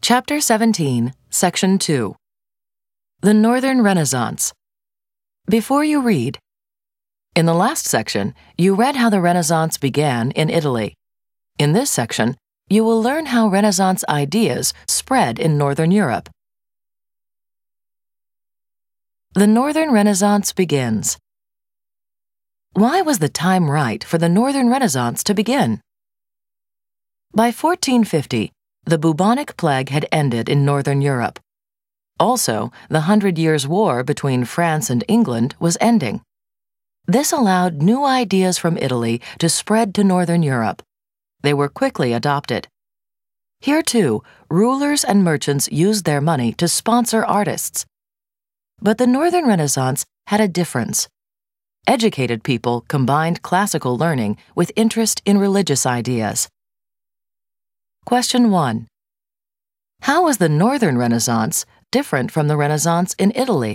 Chapter 17, Section 2. The Northern Renaissance. Before you read, in the last section, you read how the Renaissance began in Italy. In this section, you will learn how Renaissance ideas spread in Northern Europe. The Northern Renaissance begins. Why was the time right for the Northern Renaissance to begin? By 1450, the bubonic plague had ended in Northern Europe. Also, the 100 Years' War between France and England was ending. This allowed new ideas from Italy to spread to Northern Europe. They were quickly adopted. Here, too, rulers and merchants used their money to sponsor artists. But the Northern Renaissance had a difference. Educated people combined classical learning with interest in religious ideas. Question 1. How was the Northern Renaissance different from the Renaissance in Italy?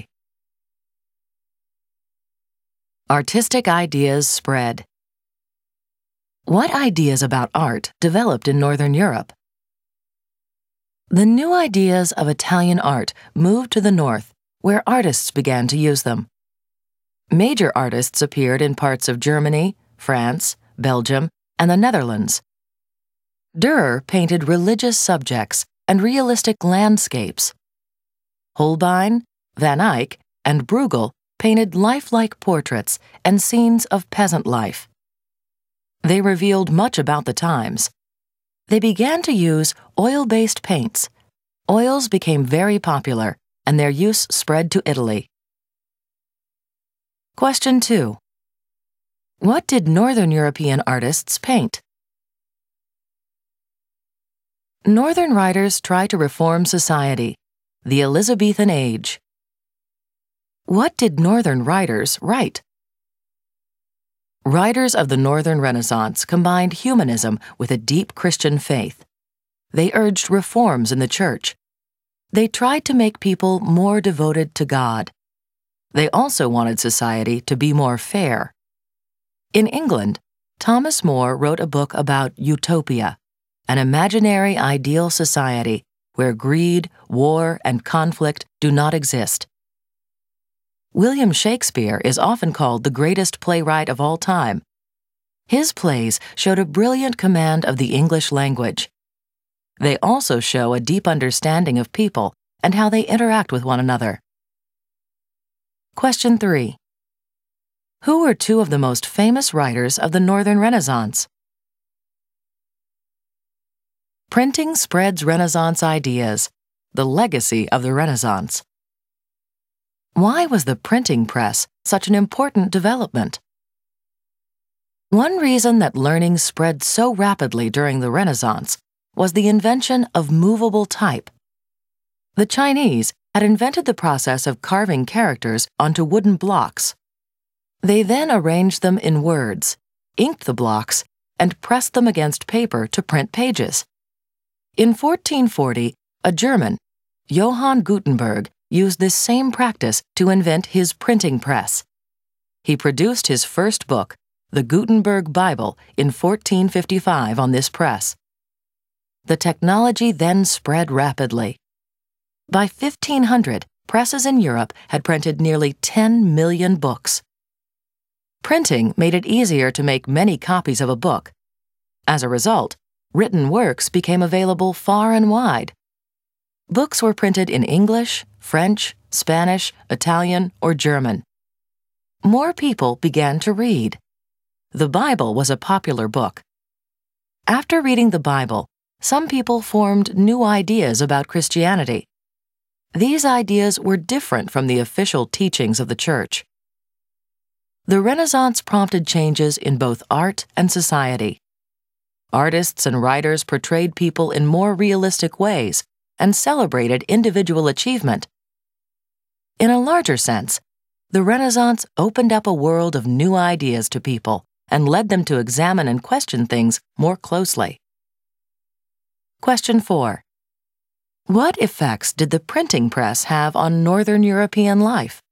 Artistic ideas spread. What ideas about art developed in Northern Europe? The new ideas of Italian art moved to the north, where artists began to use them. Major artists appeared in parts of Germany, France, Belgium, and the Netherlands. Dürer painted religious subjects and realistic landscapes. Holbein, Van Eyck, and Bruegel painted lifelike portraits and scenes of peasant life. They revealed much about the times. They began to use oil-based paints. Oils became very popular, and their use spread to Italy. Question 2. What did Northern European artists paint? Northern writers tried to reform society, the Elizabethan age. What did Northern writers write? Writers of the Northern Renaissance combined humanism with a deep Christian faith. They urged reforms in the church. They tried to make people more devoted to God. They also wanted society to be more fair. In England, Thomas More wrote a book about Utopia, an imaginary ideal society where greed, war, and conflict do not exist. William Shakespeare is often called the greatest playwright of all time. His plays showed a brilliant command of the English language. They also show a deep understanding of people and how they interact with one another. Question 3. Who were two of the most famous writers of the Northern Renaissance? Printing spreads Renaissance ideas, the legacy of the Renaissance. Why was the printing press such an important development? One reason that learning spread so rapidly during the Renaissance was the invention of movable type. The Chinese had invented the process of carving characters onto wooden blocks. They then arranged them in words, inked the blocks, and pressed them against paper to print pages. In 1440, a German, Johann Gutenberg, used this same practice to invent his printing press. He produced his first book, the Gutenberg Bible, in 1455 on this press. The technology then spread rapidly. By 1500, presses in Europe had printed nearly 10 million books. Printing made it easier to make many copies of a book. As a result, written works became available far and wide. Books were printed in English, French, Spanish, Italian, or German. More people began to read. The Bible was a popular book. After reading the Bible, some people formed new ideas about Christianity. These ideas were different from the official teachings of the Church. The Renaissance prompted changes in both art and society. Artists and writers portrayed people in more realistic ways and celebrated individual achievement. In a larger sense, the Renaissance opened up a world of new ideas to people and led them to examine and question things more closely. Question 4. What effects did the printing press have on Northern European life?